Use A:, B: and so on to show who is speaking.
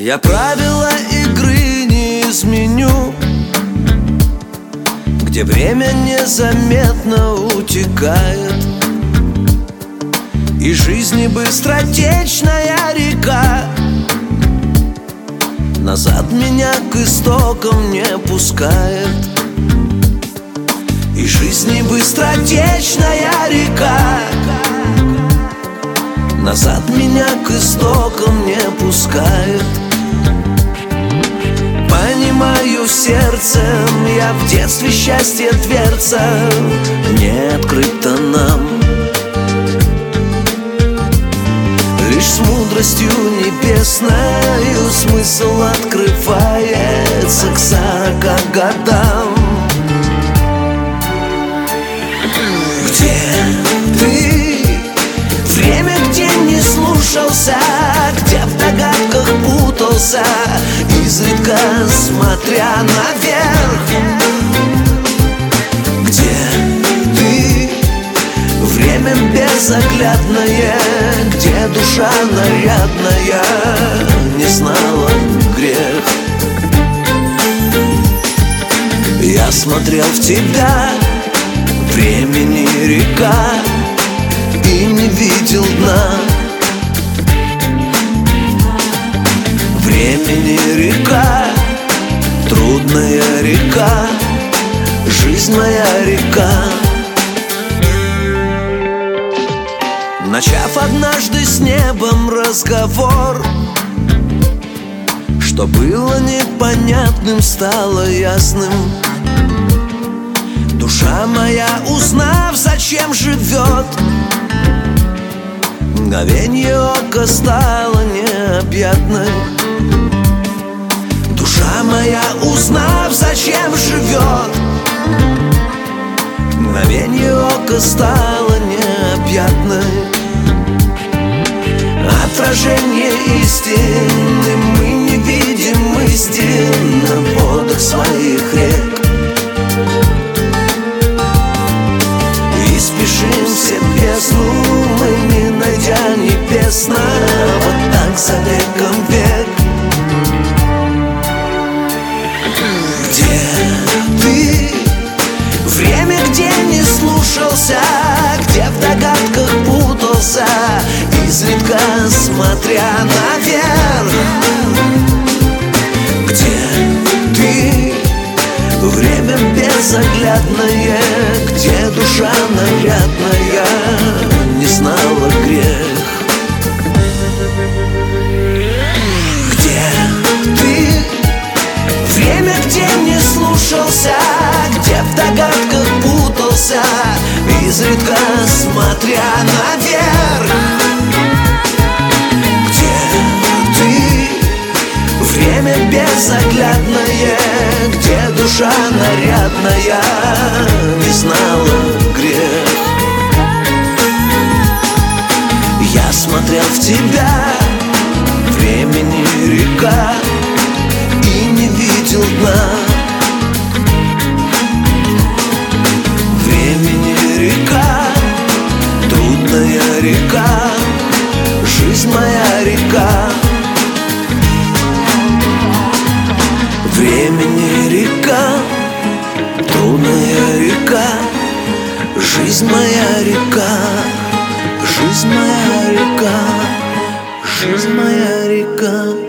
A: Я правила игры не изменю, где время незаметно утекает, и жизни быстротечная река назад меня к истокам не пускает. И жизни быстротечная река назад меня к истокам не пускает. Понимаю сердцем, я в детстве счастье дверца не открыто нам. Лишь с мудростью небесною смысл открывается к 40 годам. Где ты? Время, где не слушался, где в догадках путался, изредка смотря наверх. Где ты? Время безоглядное, где душа нарядная не знала грех. Я смотрел в тебя, времени река, и не видел дна. Времени река, трудная река, жизнь моя река. Начав однажды с небом разговор, что было непонятным, стало ясным. Душа моя, узнав, зачем живет, мгновенье ока стало необъятной. Душа моя, узнав, зачем живет, мгновенье ока стало необъятной. Отражение истины, мы не видим истин на водах своих рек. И спешим все бездну мы, не найдя небесно, вот так за веком век. Где ты? Время, где не слушался, где в догадках путался, изредка смотря наверх. Где ты? Время безоглядное, где душа нарядная не знала грех. Где ты? Время, где не слушался, где в догадках путался, изредка смотря наверх. Где ты? Время безоглядное, где душа нарядная не знала грех. Я смотрел в тебя, времени река, и не видел дна. Времени река, трудная река, жизнь моя река. Времени река, трудная река, жизнь моя река, жизнь моя река, жизнь моя река.